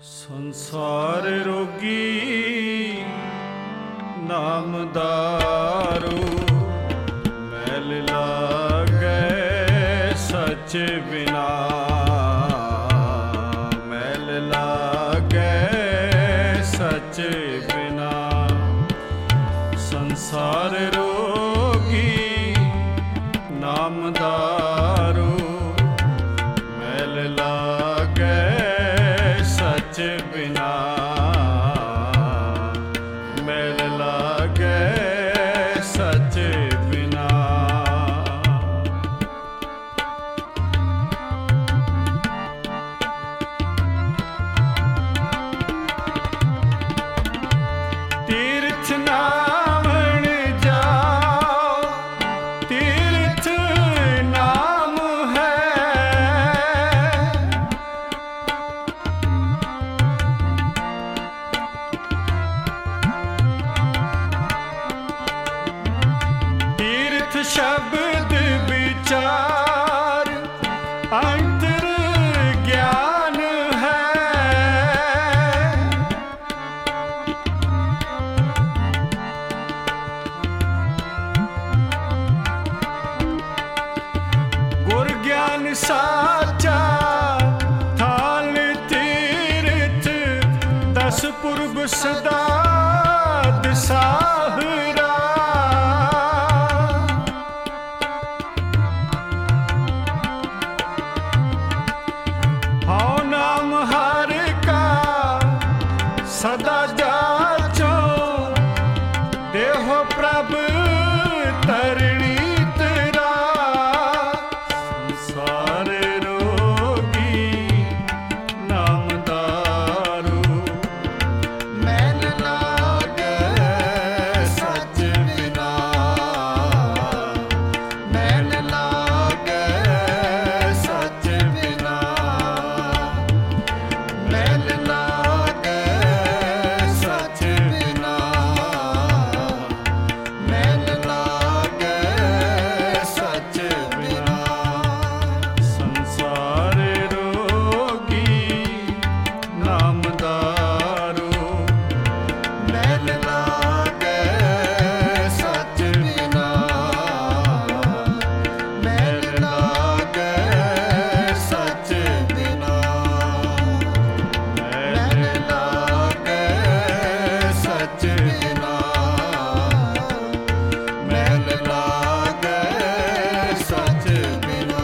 ਸੰਸਾਰ ਰੋਗੀ ਨਾਮ ਦਾਰੂ, ਮੈਲ ਲਾਗੈ ਸਚ ਬਿਨਾ, ਮੈਲ ਲਾਗੈ ਸਚ ਬਿਨਾ। ਸੰਸਾਰ ਰੋਗੀ ਨਾਮ ਦਾਰੂ, ਮੈਲ ਲਾਗੈ ਸਚ ਬਿਨਾ, ਮੈਲ ਲਾਗੈ ਸਚ ਬਿਨਾ। ਤੀਰਥ ਨਾਵਣ ਜਾਓ, ਤੀਰਥ ਨਾਮ ਹੈ, ਤੀਰਥ ਸ਼ਬਦ ਵਿਚਾਰ ਅੰਤਰ ਗਿਆਨ ਹੈ। ਗੁਰ ਗਿਆਨ ਸਾਚਾ ਥਾਲ ਤੀਰਥ, ਦਸ ਪੁਰਬ ਸਦਾ ਦਸਾਹਰਾ। ਹਉ ਨਾਮ ਹਰਿ ਕਾ ਸਦਾ ਜਾਚੋ, ਦੇਹੋ ਪ੍ਰਭ ਤਰਣੀ ਤੇਰਾ। ਸੰਸਾਰ ਰੋਗੀ ਨਾਮ ਦਾਰੂ, ਮੈਲ ਲਾਗੈ ਸਚ ਬਿਨਾ, ਮੈਲ ਲਾਗੈ ਸਚ ਬਿਨਾ, ਮੈਲ ਲਾਗੈ ਸਚ ਬਿਨਾ, ਮੈਲ ਲਾਗੈ ਸਚ ਬਿਨਾ। ਸੰਸਾਰ ਰੋਗੀ ਨਾਮ ਦਾਰੂ, ਮੈਲ ਲਾਗੈ ਸਚ ਬਿਨਾ, ਮੈਲ ਲਾਗੈ ਸਚ ਬਿਨਾ, ਮੈਲ ਲਾਗੈ ਸਚ ਬਿਨਾ, ਮੈਲ ਲਾਗੈ ਸਚ ਬਿਨਾ।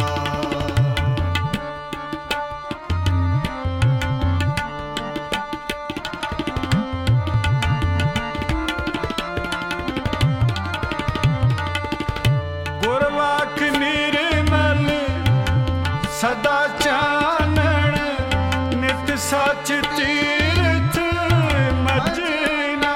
ਗੁਰਵਾਕ ਨਿਰਮਲ ਸਦਾ ਚਾਨਣ, ਨਿਤ ਸਚ ਤੀਰਥ ਮਜਨਾ।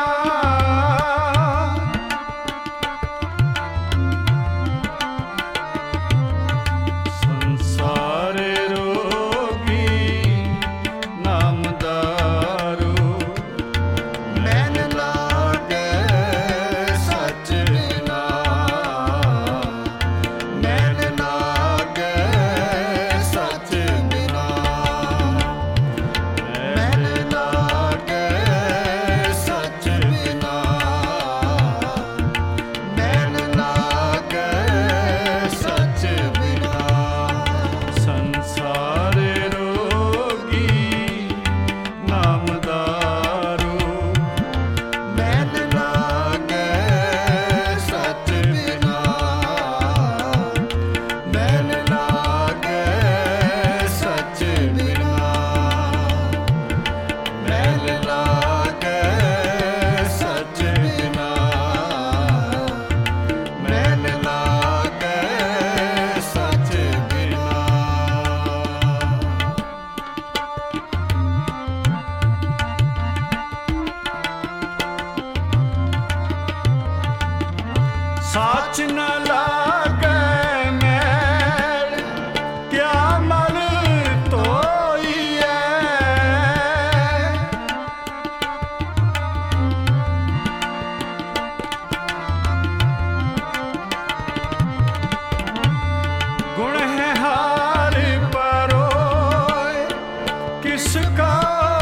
ਸੰਸਾਰ ਰੋਗੀ ਨਾਮ ਦਾਰੂ, ਮੈਲ ਲਾਗੈ ਸਚ ਬਿਨਾ, ਮੈਲ ਲਾਗੈ ਸਚ ਬਿਨਾ, ਮੈਲ ਲਾਗੈ ਸਚ ਬਿਨਾ, ਮੈਲ ਲਾਗੈ ਸਚ ਬਿਨਾ। ਸੰਸਾਰ ਰੋਗੀ ਨਾਮ ਦਾਰੂ, ਮੈਲ ਲਾਗੈ ਸਚ ਬਿਨਾ, ਮੈਲ ਲਾਗੈ ਸਚ ਬਿਨਾ, ਮੈਲ ਲਾਗੈ ਸਚ ਬਿਨਾ, ਮੈਲ ਲਾਗੈ ਸਚ ਬਿਨਾ। ਸਾਚ ਨ ਲਾਗੈ ਮੈਲ, ਕਿਆ ਮਲ ਧੋਈਐ। ਗੁਣ ਹੈ ਹਾਰ ਪਰੋਏ, ਕਿਸ ਕਾ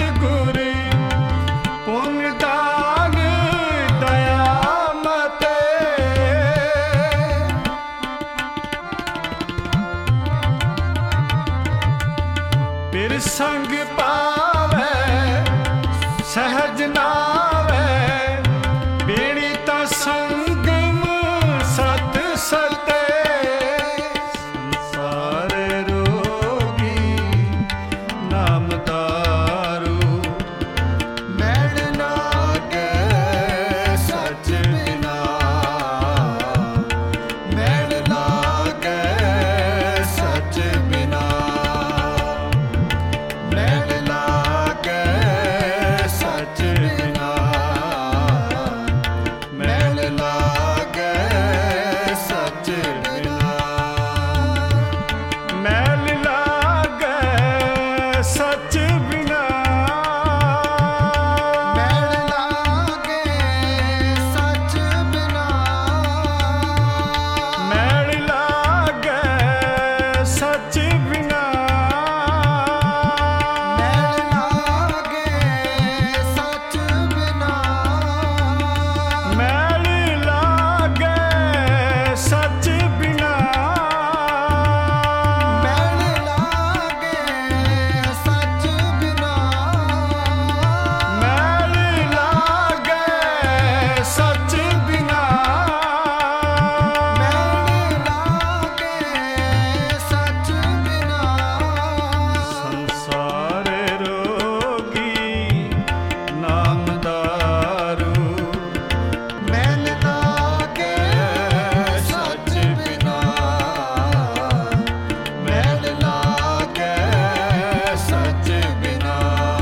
ਸਤਿਗੁਰ ਪੁੰਨ ਦਾਨ ਦਇਆ ਮਤੇ ਫਿਰ ਸੰਗ ਪਾਵੈ ਸਹਿਜ ਨਾਵੈ ਬੇੜੀ ਤਾਂ ਸੰਗਮ ਸਤ ਸਤੇ ਸੰਸਾਰ ਰੋਗੀ ਨਾਮ ਦਾਰੂ ਮੈਲ ਲਾਗੈ ਸਚ ਬਿਨਾ ਮੈਲ ਲਾਗੈ ਸਚ ਬਿਨਾ ਮੈਲ ਲਾਗੈ ਸਚ ਬਿਨਾ ਮੈਲ ਲਾਗੈ ਸਚ ਬਿਨਾ ਮੈਲ ਲਾਗੈ ਸਚ ਬਿਨਾ ਮੈਲ ਲਾਗੈ ਸਚ ਬਿਨਾ ਮੈਲ ਲਾਗੈ ਸਚ ਬਿਨਾ ਮੈਲ ਲਾਗੈ ਸਚ ਬਿਨਾ ਮੈਲ ਲਾਗੈ ਸਚ ਬਿਨਾ ਮੈਲ ਲਾਗੈ ਸਚ ਬਿਨਾ ਮੈਲ ਲਾਗੈ ਸਚ ਬਿਨਾ ਮੈਲ ਲਾਗੈ ਸਚ ਬਿਨਾ ਸੰਸਾਰ ਰੋਗੀ ਨਾਮ ਦਾਰੂ ਮੈਲ ਲਾਗੈ ਸਚ ਬਿਨਾ ਮੈਲ ਲਾਗੈ ਸਚ ਬਿਨਾ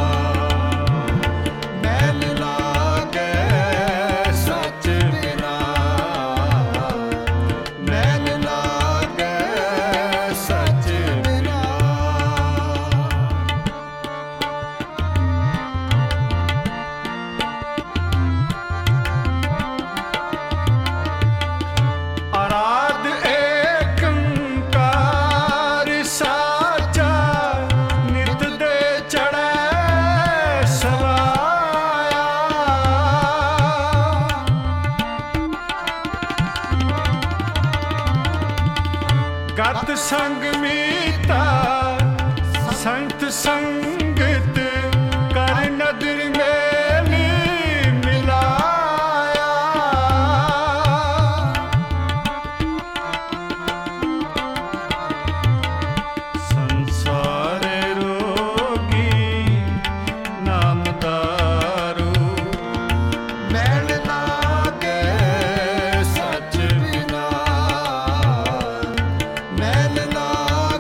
ਮੈਲ ਲਾਗੈ ਸਚ ਬਿਨਾ ਮੈਲ ਲਾਗੈ ਸਚ ਬਿਨਾ ਅਰਾਧ ਏਕੰਕਾਰ ਸਾਚਾ ਨਿਤ ਦੇ ਚੜ੍ਹੈ ਸਵਾਇਆ ਗਤ ਸੰਗ ਮੀਤਾ ਸੰਤ ਸੰਗਤ ਕਰ ਨਦਰ ਮੇਲ ਮਿਲਾਇਆ ਸੰਸਾਰ ਰੋਗੀ ਨਾਮ ਦਾਰੂ ਮੈਲ ਲਾਗੈ ਸਚ ਬਿਨਾ ਮੈਲ ਲਾਗੈ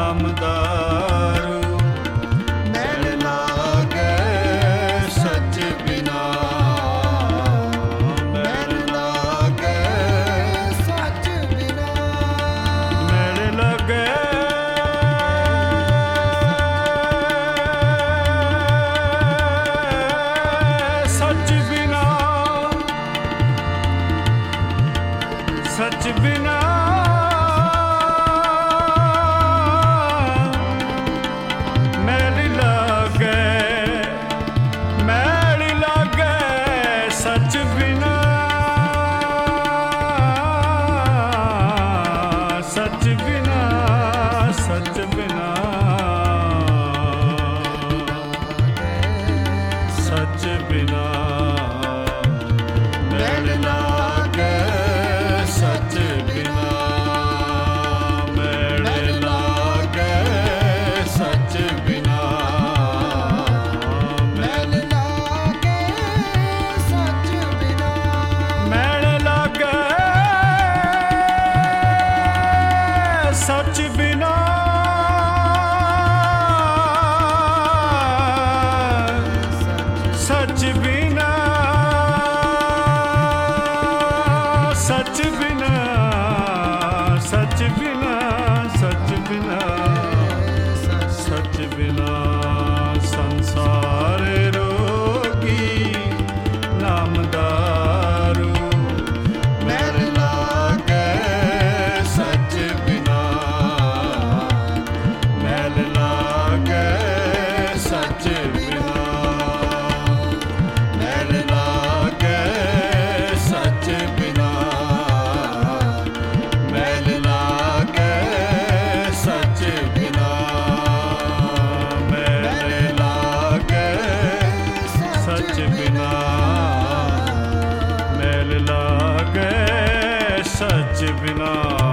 ਨਾਮਦਾਰੂ ਮੈਲ ਲਾਗੈ ਸੱਚ ਬਿਨਾ ਮੈਲ ਲਾਗੈ ਸੱਚ ਬਿਨਾ ਮੈਲ ਲਾਗੈ ਸੱਚ ਬਿਨਾ ਸੱਚ ਬਿਨਾ ਮੈਲ ਲਾਗੈ ਸੱਚ ਬਿਨਾ ਸੱਚ ਬਿਨਾ ਸੱਚ ਬਿਨਾ ਸੱਚ ਬਿਨਾ ਮੈਲ ਲਾਗੈ ਸੱਚ ਬਿਨਾ ਮੈਲ ਲਾਗੈ ਸੱਚ ਬਿਨਾ ਮੈਲ ਲਾਗੈ ਸੱਚ ਬਿਨਾ ਮੈਲ ਲਾਗੈ ਸੱਚ ਬਿਨਾ ਸੱਚ ਬਿਨਾ ਸੱਚ ਬਿਨਾ ਸੱਚ ਬਿਨਾ ਸੱਚ ਬਿਨਾ ਸੱਚ ਬਿਨਾ ਸੰਸਾਰ ਰੋਗੀ ਨਾਮਦਾਰੂ ਮੈਲ ਲਾਗੈ ਸੱਚ ਬਿਨਾ ਮੈਲ ਲਾਗੈ ਸੱਚ ਬਿਨਾ ਮੈਲ ਲਾਗੈ ਸੱਚ ਬਿਨਾ ਮੈਲ ਲਾਗੈ ਸੱਚ ਬਿਨਾ ਮੈਲ ਲਾਗੈ ਸੱਚ ਬਿਨਾ ਮੈਲ ਲਾਗੈ ਸੱਚ ਬਿਨਾ